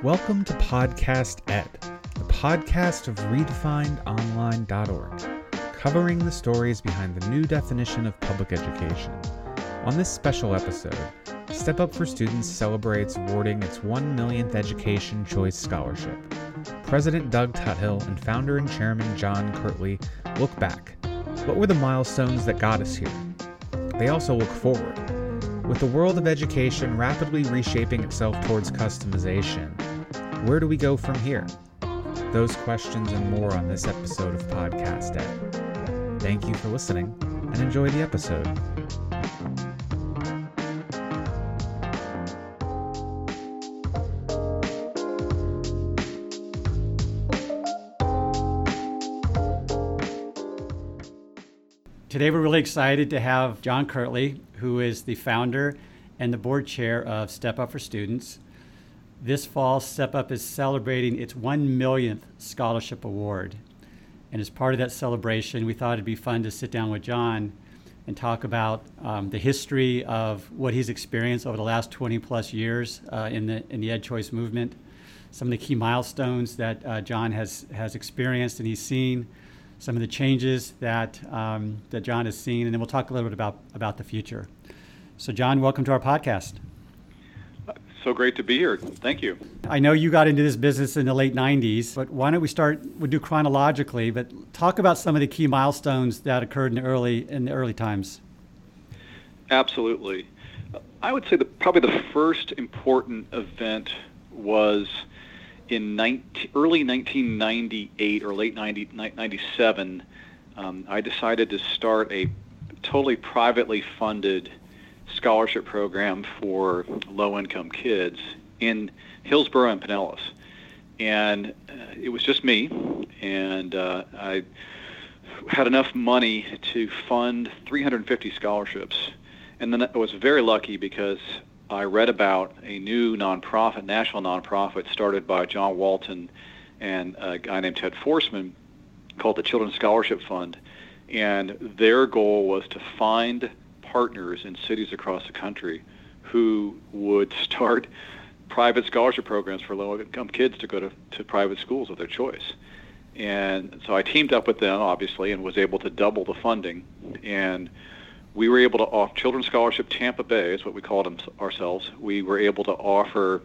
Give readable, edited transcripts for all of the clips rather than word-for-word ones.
Welcome to Podcast Ed, the podcast of redefinedonline.org, covering the stories behind the new definition of public education. On this special episode, Step Up for Students celebrates awarding its 1 millionth Education Choice Scholarship. President Doug Tuthill and founder and chairman John Kirtley look back. What were the milestones that got us here? They also look forward. With the world of education rapidly reshaping itself towards customization, where do we go from here? Those questions and more on this episode of Podcast Ed. Thank you for listening and enjoy the episode. Today we're really excited to have John Kirtley, who is the founder and the board chair of Step Up for Students. This fall, Step Up is celebrating its 1 millionth scholarship award. And as part of that celebration, we thought it'd be fun to sit down with John and talk about the history of what he's experienced over the last 20 plus years in the Ed Choice movement, some of the key milestones that John has experienced and he's seen, some of the changes that John has seen, and then we'll talk a little bit about the future. So John, welcome to our podcast. So great to be here. Thank you. I know you got into this business in the late 90s, but why don't we'll do chronologically, but talk about some of the key milestones that occurred in the early times. Absolutely. I would say that probably the first important event was in early 1998 or late 97, I decided to start a totally privately funded scholarship program for low-income kids in Hillsborough and Pinellas. And it was just me, and I had enough money to fund 350 scholarships. And then I was very lucky because I read about a new nonprofit, national nonprofit started by John Walton and a guy named Ted Forsman called the Children's Scholarship Fund. And their goal was to find partners in cities across the country who would start private scholarship programs for low-income kids to go to private schools of their choice. And so I teamed up with them, obviously, and was able to double the funding. And we were able to offer Children's Scholarship Tampa Bay, is what we called them ourselves. We were able to offer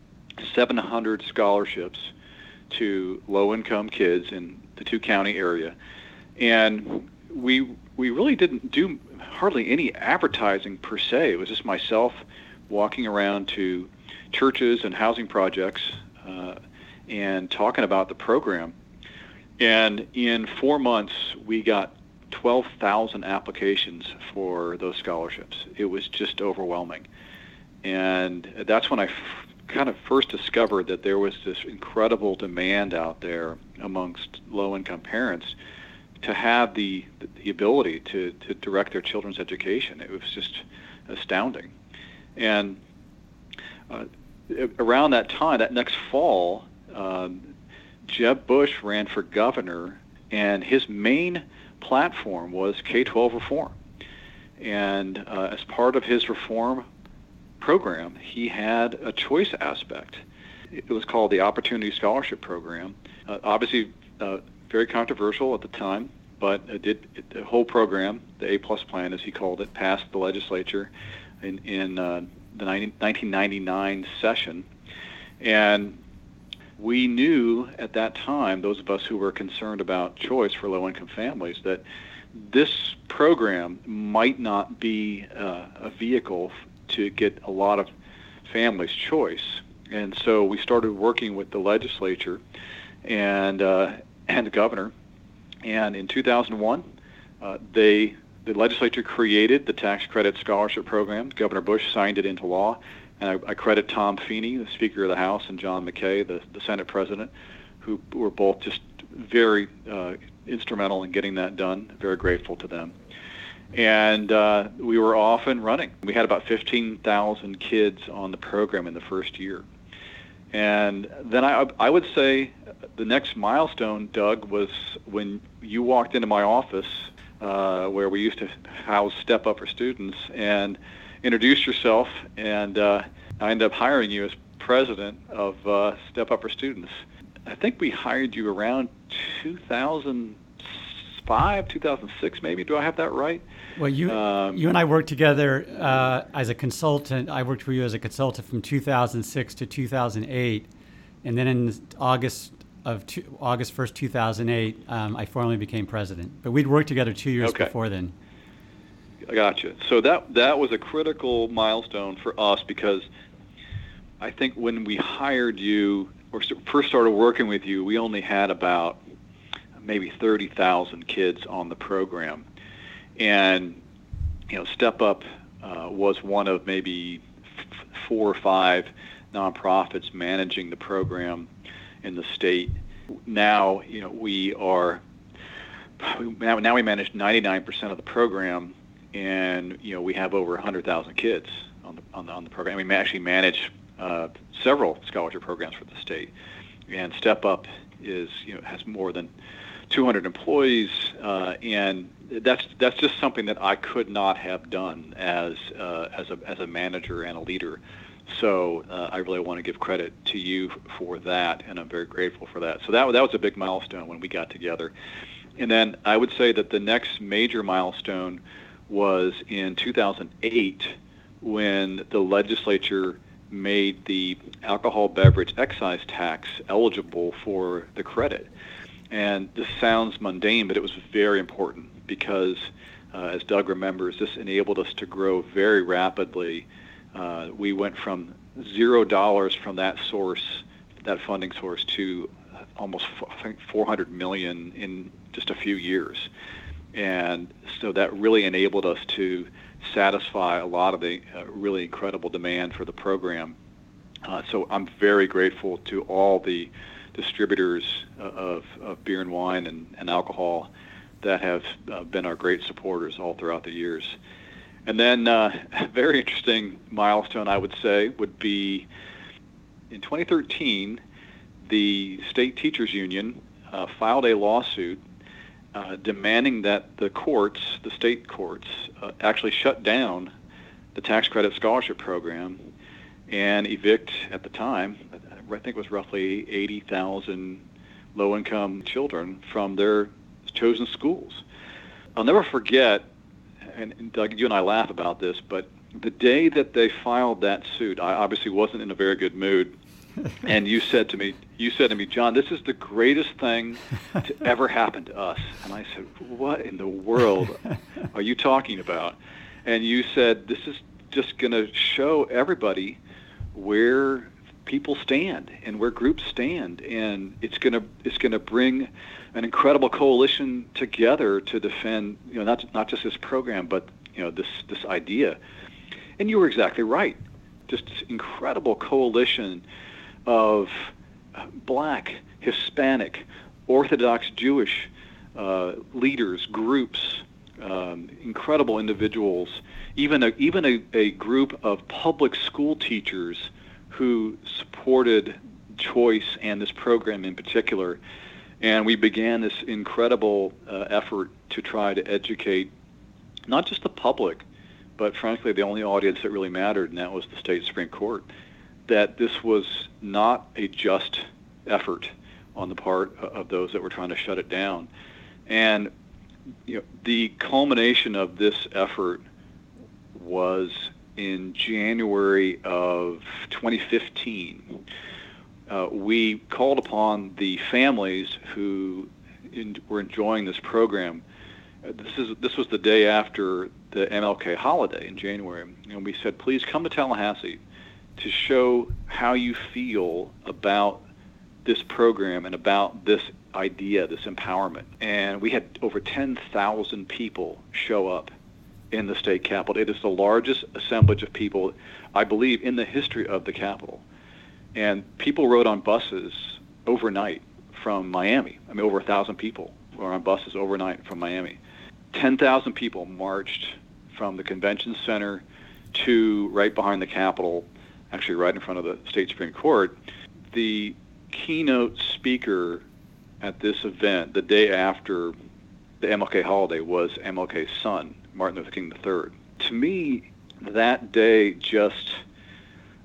700 scholarships to low-income kids in the two-county area. And we really didn't do hardly any advertising per se. It was just myself walking around to churches and housing projects and talking about the program. And in 4 months, we got 12,000 applications for those scholarships. It was just overwhelming. And that's when I kind of first discovered that there was this incredible demand out there amongst low-income parents to have the ability to direct their children's education. It was just astounding. And around that time, that next fall, Jeb Bush ran for governor, and his main platform was K-12 reform. And as part of his reform program, he had a choice aspect. It was called the Opportunity Scholarship Program. Obviously, very controversial at the time, but the whole program, the A-plus plan as he called it, passed the legislature in the 1999 session. And we knew at that time, those of us who were concerned about choice for low-income families, that this program might not be a vehicle to get a lot of families' choice. And so we started working with the legislature and the governor. And in 2001, the legislature created the tax credit scholarship program. Governor Bush signed it into law. And I credit Tom Feeney, the Speaker of the House, and John McKay, the Senate President, who were both just very instrumental in getting that done. Very grateful to them. And we were off and running. We had about 15,000 kids on the program in the first year. And then I would say the next milestone, Doug, was when you walked into my office where we used to house Step Up for Students and introduced yourself, and I ended up hiring you as president of Step Up for Students. I think we hired you around 2005, 2006 maybe. Do I have that right? Well, you and I worked together as a consultant. I worked for you as a consultant from 2006 to 2008. And then in August 1st, 2008, I formally became president. But we'd worked together 2 years before then. I gotcha. So that was a critical milestone for us, because I think when we hired you or first started working with you, we only had about maybe 30,000 kids on the program. And, Step Up was one of maybe 4 or 5 nonprofits managing the program in the state. Now, we manage 99% of the program, and we have over 100,000 kids on the program. We actually manage several scholarship programs for the state, and Step Up has more than 200 employees, and that's just something that I could not have done as a manager and a leader. So I really want to give credit to you for that, and I'm very grateful for that. So that was a big milestone when we got together. And then I would say that the next major milestone was in 2008, when the legislature made the alcohol beverage excise tax eligible for the credit. And this sounds mundane, but it was very important because, as Doug remembers, this enabled us to grow very rapidly. We went from $0 from that funding source, to almost $400 million in just a few years. And so that really enabled us to satisfy a lot of the really incredible demand for the program. So I'm very grateful to all the distributors of beer and wine and alcohol that have been our great supporters all throughout the years. And then a very interesting milestone, I would say, would be in 2013, the State Teachers Union filed a lawsuit demanding that the state courts, actually shut down the tax credit scholarship program and evict, at the time, I think it was roughly 80,000 low-income children from their chosen schools. I'll never forget, and Doug, you and I laugh about this, but the day that they filed that suit, I obviously wasn't in a very good mood. And you said to me, John, this is the greatest thing to ever happen to us. And I said, what in the world are you talking about? And you said, this is just going to show everybody where people stand and where groups stand, and it's going to bring an incredible coalition together to defend, not just this program, but this idea. And you were exactly right. Just this incredible coalition of Black, Hispanic, Orthodox Jewish leaders, groups, incredible individuals, even a group of public school teachers who supported Choice and this program in particular. And we began this incredible effort to try to educate not just the public, but frankly the only audience that really mattered, and that was the state Supreme Court, that this was not a just effort on the part of those that were trying to shut it down. And the culmination of this effort was in January of 2015. We called upon the families who were enjoying this program. This was the day after the MLK holiday in January, and we said, please come to Tallahassee to show how you feel about this program and about this idea, this empowerment. And we had over 10,000 people show up in the state capitol. It is the largest assemblage of people, I believe, in the history of the Capitol. And people rode on buses overnight from Miami. I mean, over 1,000 people were on buses overnight from Miami. 10,000 people marched from the convention center to right behind the Capitol, actually right in front of the state Supreme Court. The keynote speaker at this event, the day after the MLK holiday, was MLK's son, Martin Luther King III. To me, that day just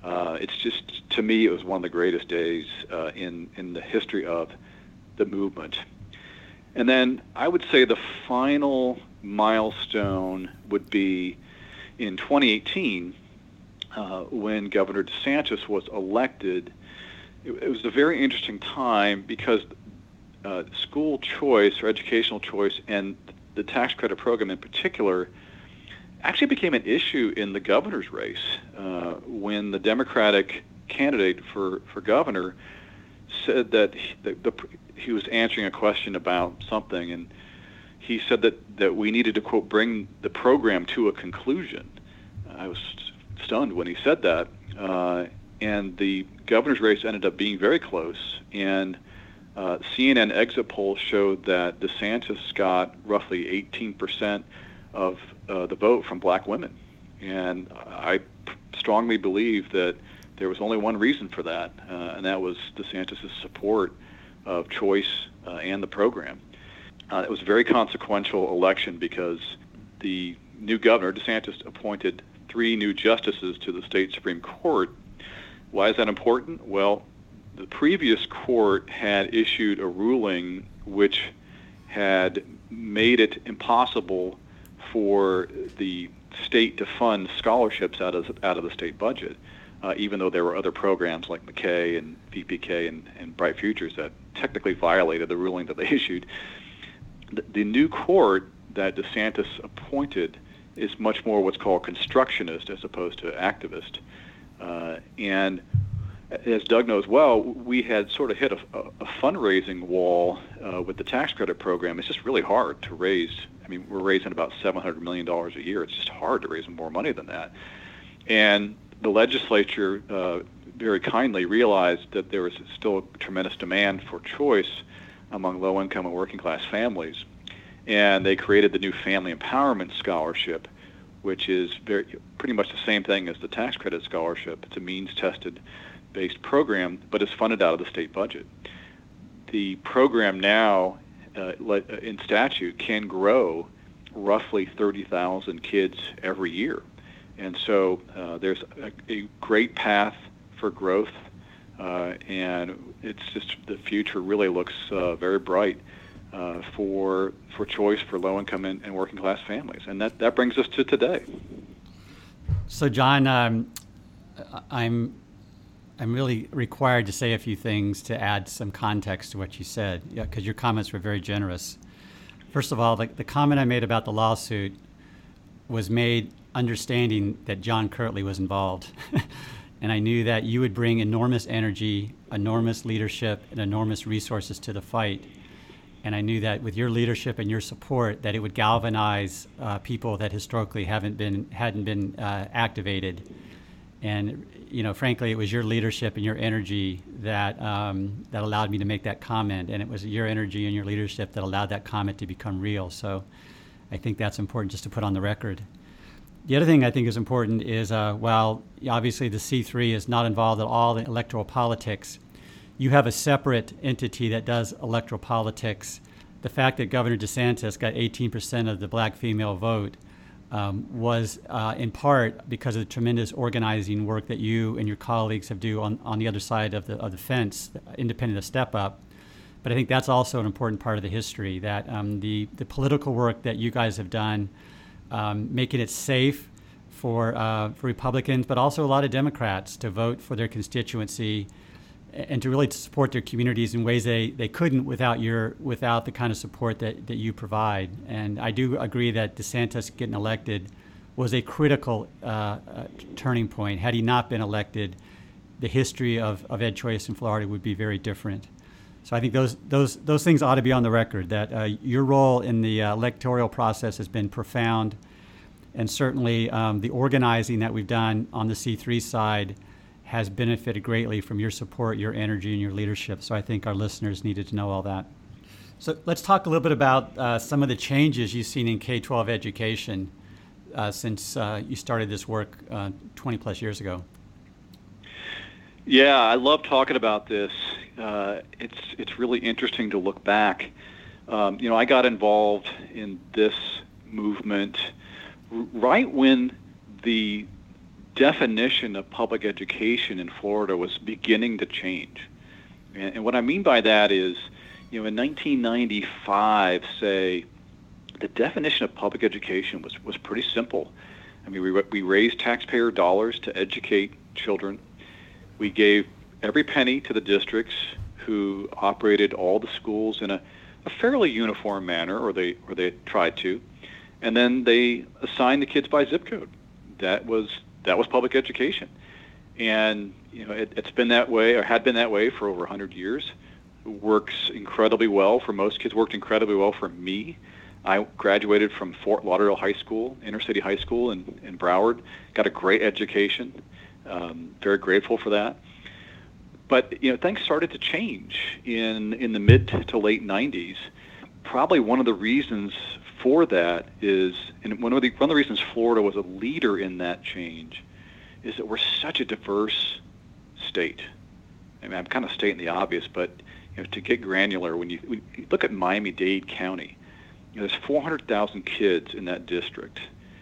It's just, to me, it was one of the greatest days in the history of the movement. And then I would say the final milestone would be in 2018 when Governor DeSantis was elected. It was a very interesting time because school choice or educational choice and the tax credit program in particular actually became an issue in the governor's race when the Democratic candidate for governor said that he was answering a question about something, and he said that we needed to, quote, bring the program to a conclusion. I was stunned when he said that, and the governor's race ended up being very close, and CNN exit polls showed that DeSantis got roughly 18% of the vote from black women. And I strongly believe that there was only one reason for that, and that was DeSantis' support of choice and the program. It was a very consequential election because the new governor, DeSantis, appointed 3 new justices to the state Supreme Court. Why is that important? Well, the previous court had issued a ruling which had made it impossible for the state to fund scholarships out of the state budget, even though there were other programs like McKay and VPK and Bright Futures that technically violated the ruling that they issued. The new court that DeSantis appointed is much more what's called constructionist as opposed to activist. And as Doug knows well, we had sort of hit a fundraising wall with the tax credit program. It's just really hard to raise. I mean, we're raising about $700 million a year. It's just hard to raise more money than that. And the legislature very kindly realized that there was still a tremendous demand for choice among low-income and working-class families. And they created the new Family Empowerment Scholarship, which is pretty much the same thing as the tax credit scholarship. It's a means-tested based program, but is funded out of the state budget. The program now, in statute, can grow roughly 30,000 kids every year. And so there's a great path for growth, and it's just the future really looks very bright for choice for low-income and working-class families. And that brings us to today. So, John, I'm really required to say a few things to add some context to what you said, because your comments were very generous. First of all, the comment I made about the lawsuit was made understanding that John Kirtley was involved. And I knew that you would bring enormous energy, enormous leadership, and enormous resources to the fight. And I knew that with your leadership and your support, that it would galvanize people that historically hadn't been activated. And frankly, it was your leadership and your energy that allowed me to make that comment, and it was your energy and your leadership that allowed that comment to become real. So I think that's important just to put on the record. The other thing I think is important is while obviously the C3 is not involved at all in electoral politics, you have a separate entity that does electoral politics. The fact that Governor DeSantis got 18% of the black female vote was in part because of the tremendous organizing work that you and your colleagues have do on the other side of the fence, independent of Step Up. But I think that's also an important part of the history, that the political work that you guys have done, making it safe for Republicans, but also a lot of Democrats to vote for their constituency and to really support their communities in ways they couldn't without the kind of support that you provide. And I do agree that DeSantis getting elected was a critical turning point. Had he not been elected, the history of Ed Choice in Florida would be very different. So I think those things ought to be on the record, that your role in the electoral process has been profound, and certainly the organizing that we've done on the C3 side has benefited greatly from your support, your energy, and your leadership. So I think our listeners needed to know all that. So let's talk a little bit about some of the changes you've seen in K-12 education since you started this work 20 plus years ago. Yeah, I love talking about this. It's really interesting to look back. I got involved in this movement right when the definition of public education in Florida was beginning to change. And what I mean by that is, in 1995, say, the definition of public education was pretty simple. I mean, we raised taxpayer dollars to educate children. We gave every penny to the districts who operated all the schools in a fairly uniform manner, or they tried to, and then they assigned the kids by zip code. That was public education, and it's been that way, or had been that way, for over 100 years. It works incredibly well for most kids. Worked incredibly well for me. I graduated from Fort Lauderdale High School, inner city high school in Broward. Got a great education. Very grateful for that. But things started to change in the mid to late 90s. Probably one of the reasons for that is, and one of the reasons Florida was a leader in that change, is that we're such a diverse state. I mean, I'm kind of stating the obvious, but to get granular, when you look at Miami-Dade County, there's 400,000 kids in that district,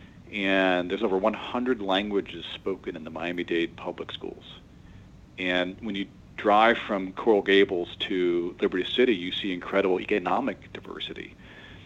and there's over 100 languages spoken in the Miami-Dade public schools. And when you drive from Coral Gables to Liberty City, you see incredible economic diversity.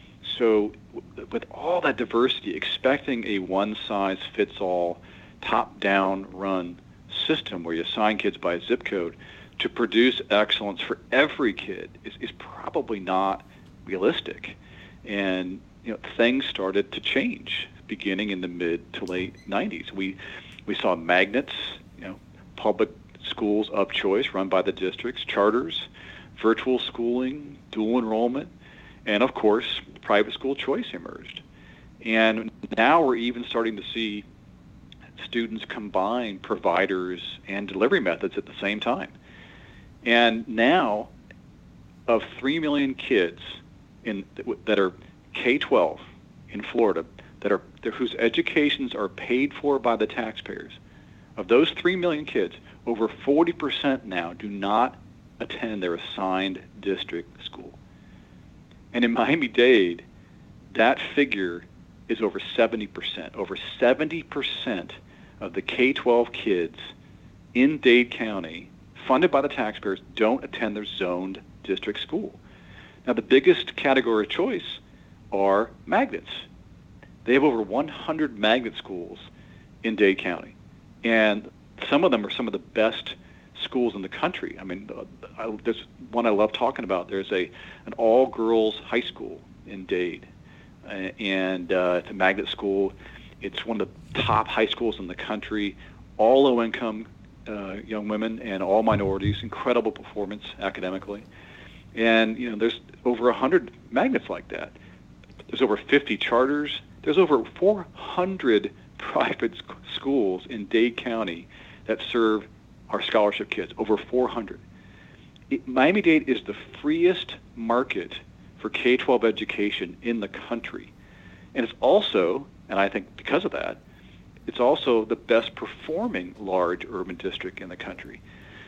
So with all that diversity, expecting a one-size-fits-all, top-down run system where you assign kids by zip code to produce excellence for every kid is probably not realistic. And things started to change beginning in the mid to late 90s. We saw magnets, public schools of choice run by the districts, charters, virtual schooling, dual enrollment, and of course, private school choice emerged. And now we're even starting to see students combine providers and delivery methods at the same time. And now, of 3 million kids that are K-12 in Florida, whose educations are paid for by the taxpayers, of those 3 million kids, over 40% now do not attend their assigned district school. And in Miami-Dade, that figure is over 70%. Over 70% of the K-12 kids in Dade County, funded by the taxpayers, don't attend their zoned district school. Now, the biggest category of choice are magnets. They have over 100 magnet schools in Dade County. And some of them are some of the best schools in the country. I mean, there's one I love talking about. There's an all-girls high school in Dade, and it's a magnet school. It's one of the top high schools in the country, all low-income young women and all minorities, incredible performance academically. And, there's over 100 magnets like that. There's over 50 charters. There's over 400 private schools in Dade County that serve our scholarship kids, over 400. Miami-Dade is the freest market for K-12 education in the country. And it's also, and I think because of that, it's also the best performing large urban district in the country.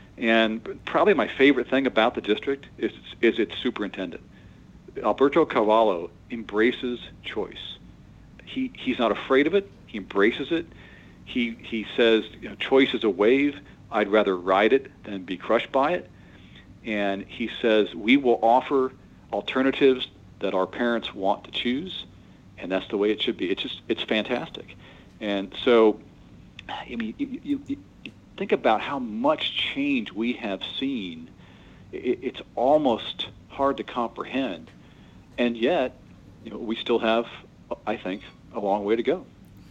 And probably my favorite thing about the district is its superintendent. Alberto Cavallo embraces choice. He's not afraid of it. He embraces it. He says, choice is a wave. I'd rather ride it than be crushed by it. And he says, we will offer alternatives that our parents want to choose, and that's the way it should be. It's fantastic. And so, I mean, you think about how much change we have seen. It's almost hard to comprehend. And yet, we still have, I think, a long way to go.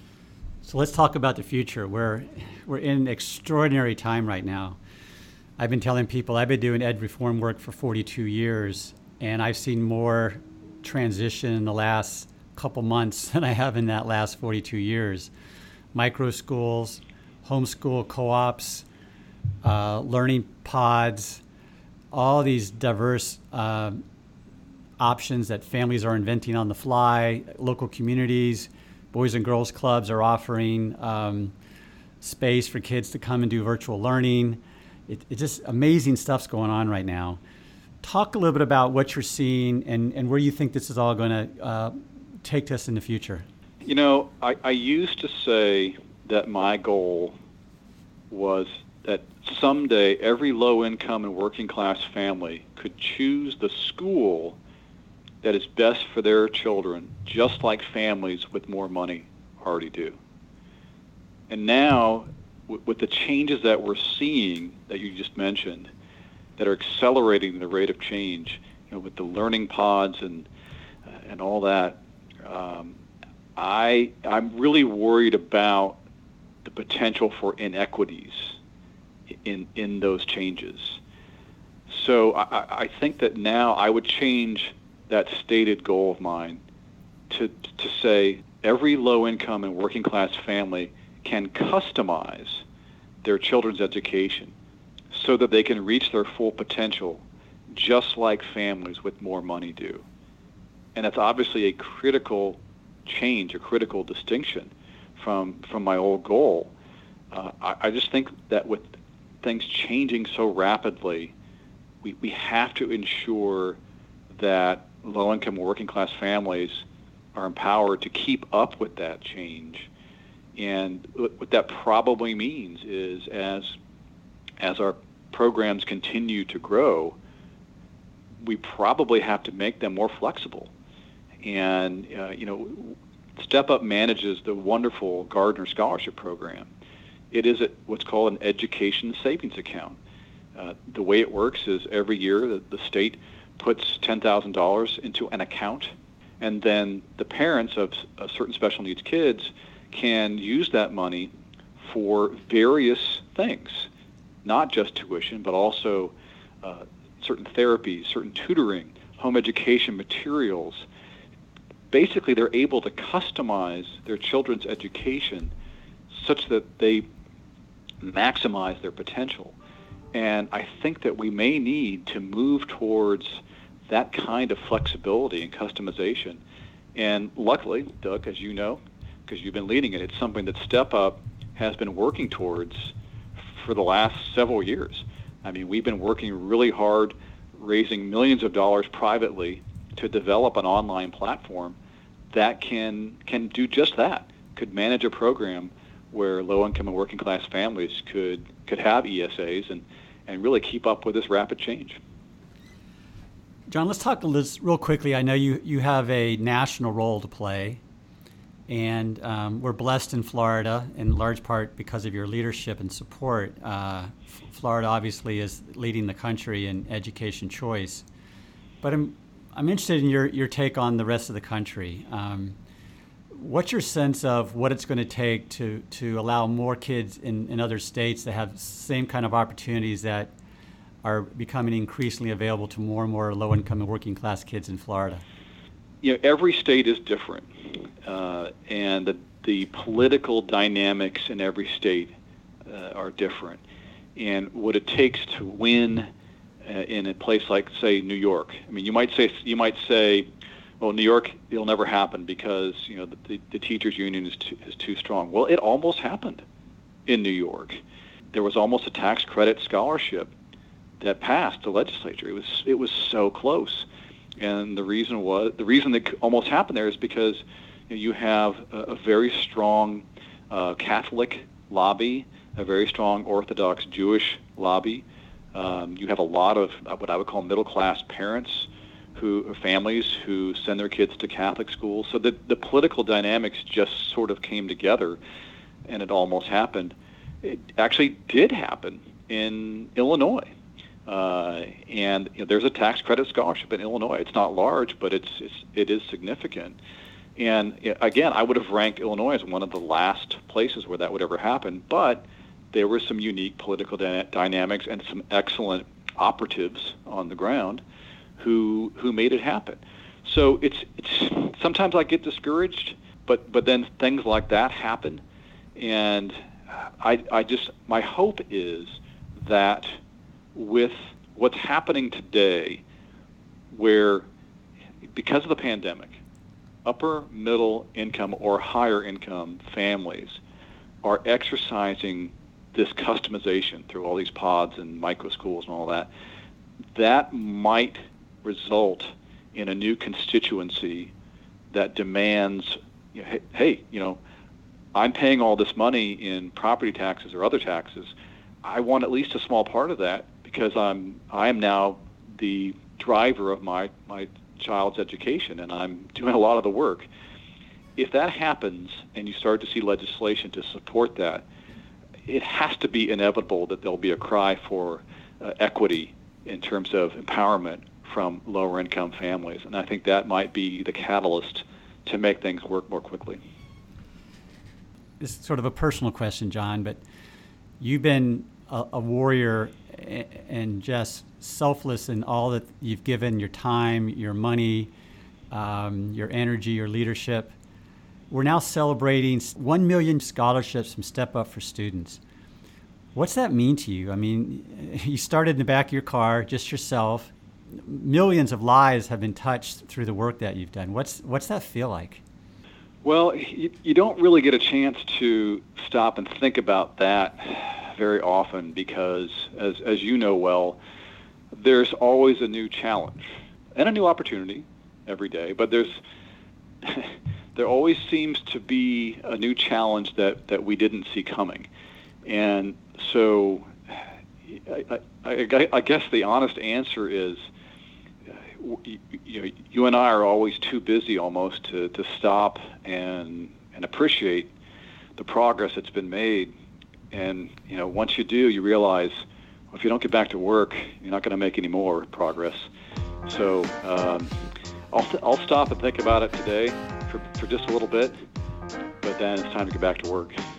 So let's talk about the future. We're in an extraordinary time right now. I've been telling people I've been doing ed reform work for 42 years, and I've seen more transition in the last couple months than I have in that last 42 years. Micro schools, homeschool co-ops, learning pods, all these diverse options that families are inventing on the fly, local communities, Boys and Girls Clubs are offering space for kids to come and do virtual learning. It's just amazing stuff's going on right now. Talk a little bit about what you're seeing and where you think this is all going to take us in the future. I used to say that my goal was that someday every low-income and working-class family could choose the school that is best for their children, just like families with more money already do. And now, with the changes that we're seeing that you just mentioned, that are accelerating the rate of change, with the learning pods and all that, I'm really worried about the potential for inequities in those changes. So I think that now I would change that stated goal of mine to say every low-income and working-class family can customize their children's education so that they can reach their full potential just like families with more money do. And that's obviously a critical change, a critical distinction from my old goal. I just think that with things changing so rapidly, we have to ensure that low-income working-class families are empowered to keep up with that change. And what that probably means is as our programs continue to grow, we probably have to make them more flexible. And, Step Up manages the wonderful Gardner Scholarship Program. It is what's called an education savings account. The way it works is every year the state puts $10,000 into an account, and then the parents of certain special needs kids can use that money for various things, not just tuition, but also certain therapies, certain tutoring, home education materials. Basically, they're able to customize their children's education such that they maximize their potential. And I think that we may need to move towards that kind of flexibility and customization. And luckily, Doug, as you know, because you've been leading it, it's something that Step Up has been working towards for the last several years. I mean, we've been working really hard, raising millions of dollars privately to develop an online platform that can do just that, could manage a program where low-income and working-class families could have ESAs and really keep up with this rapid change. John, let's talk real quickly. I know you have a national role to play, and we're blessed in Florida in large part because of your leadership and support. Florida obviously is leading the country in education choice, but I'm interested in your take on the rest of the country. What's your sense of what it's going to take to allow more kids in other states to have the same kind of opportunities that are becoming increasingly available to more and more low-income and working-class kids in Florida? Every state is different, and the political dynamics in every state are different. And what it takes to win in a place like, say, New York. I mean, you might say, well, New York, it'll never happen because the teachers union is too strong. Well, it almost happened in New York. There was almost a tax credit scholarship that passed the legislature. It was so close, and the reason that almost happened there is because you have a very strong Catholic lobby, a very strong Orthodox Jewish lobby. You have a lot of what I would call middle-class parents, families who send their kids to Catholic schools. So the political dynamics just sort of came together, and it almost happened. It actually did happen in Illinois. And there's a tax credit scholarship in Illinois. It's not large, but it is significant. And again, I would have ranked Illinois as one of the last places where that would ever happen, but there were some unique political dynamics and some excellent operatives on the ground who made it happen. So it's sometimes I get discouraged, but then things like that happen, and my hope is that with what's happening today, where because of the pandemic, upper middle income or higher income families are exercising this customization through all these pods and micro schools and all that might result in a new constituency that demands, hey, I'm paying all this money in property taxes or other taxes. I want at least a small part of that because I am now the driver of my child's education, and I'm doing a lot of the work. If that happens and you start to see legislation to support that, it has to be inevitable that there'll be a cry for equity in terms of empowerment from lower income families. And I think that might be the catalyst to make things work more quickly. This is sort of a personal question, John, but you've been a warrior and just selfless in all that you've given, your time, your money, your energy, your leadership. We're now celebrating 1 million scholarships from Step Up for Students. What's that mean to you? I mean, you started in the back of your car, just yourself. Millions of lives have been touched through the work that you've done. What's that feel like? Well, you don't really get a chance to stop and think about that very often because, as you know well, there's always a new challenge and a new opportunity every day, but there always seems to be a new challenge that we didn't see coming. And so I guess the honest answer is you and I are always too busy almost to stop and appreciate the progress that's been made. And once you do, you realize, well, if you don't get back to work, you're not going to make any more progress. So I'll stop and think about it today for just a little bit, but then it's time to get back to work.